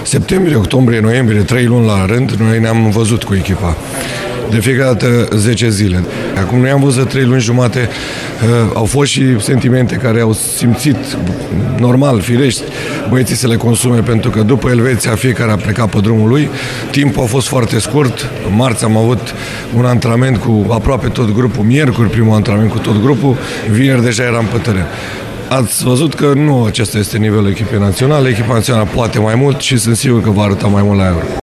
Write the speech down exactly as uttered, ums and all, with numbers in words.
septembrie, octombrie, noiembrie, trei luni la rând, noi ne-am văzut cu echipa. De fiecare dată zece zile. Acum noi am văzut trei luni jumate, uh, au fost și sentimente care au simțit normal, firești, băieții să le consume, pentru că după Elveția fiecare a plecat pe drumul lui. Timpul a fost foarte scurt. În marți am avut un antrenament cu aproape tot grupul, miercuri primul antrenament cu tot grupul, vineri deja eram pe teren. Ați văzut că nu acesta este nivelul echipei naționale, echipa națională poate mai mult și sunt sigur că va arăta mai mult la Euro.